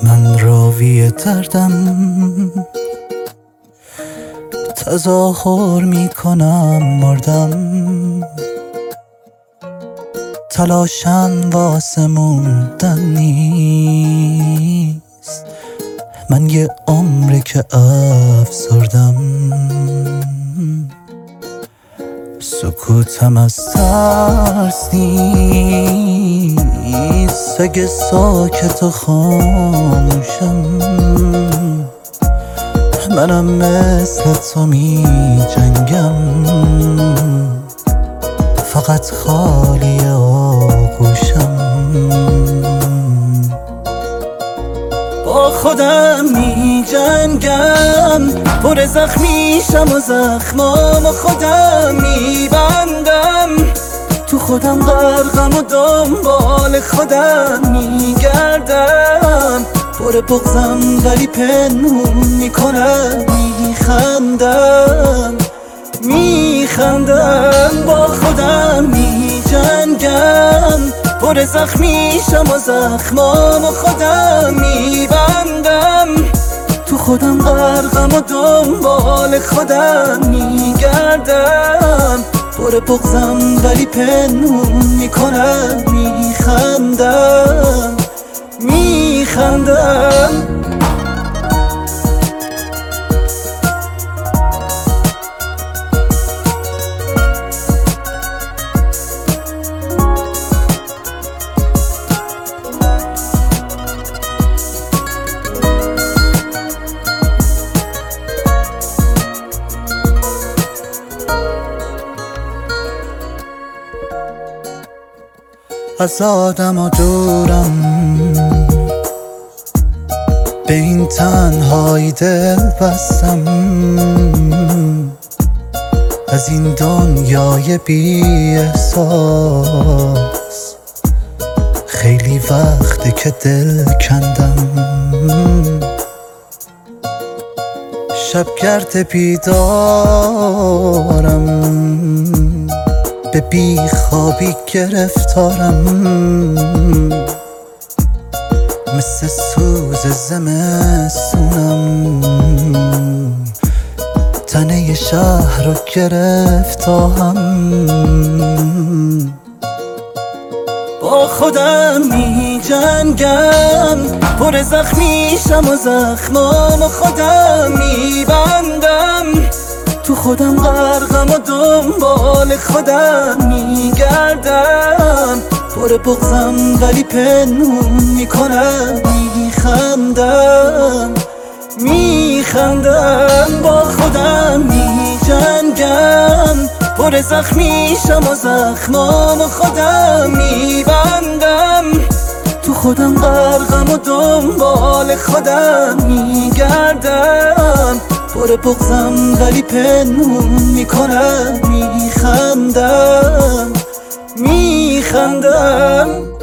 من راوی دردم، تظاهر میکنم مردم، تلاشم واسه موندن نیست. من یه عمره که افسردم، سکوتم از ترس نیست. اگه ساکت و خاموشم، منم مثل تو می جنگم، فقط خالی آغوشم. با خودم می جنگم، پر زخمیشم و زخمامو خودم می بندم. تو خودم غرقم و دنبال خودم می گردم. پر بغضم ولی پنهون میکنم، میخندم. با خودم می جنگم، پر زخمیشم و زخمامو خودم می بندم. تو خودم غرقم و دنبال خودم می گردم. پر بغضم ولی پنهون میکنم، میخندم. از آدم و دورم، به این تنهایی دل بستم. از این دنیای بی احساس خیلی وقته که دل کندم. شبگرد بیدارم، به بی خوابی گرفتارم. مثل سوز زمستونم، تنه شهر رو گرفتم. با خودم می جنگم، پر زخمیشم و زخمامو خودم می بندم. تو خودم غرقم و دنبال خودم می گردم. پر بغضم ولی پنهون میکنم، میخندم. با خودم می جنگم، پر زخمیشم و زخمامو خودم می بندم. تو خودم غرقم و دنبال خودم می گردم. پر بغضم ولی پنهون میکنم، میخندم.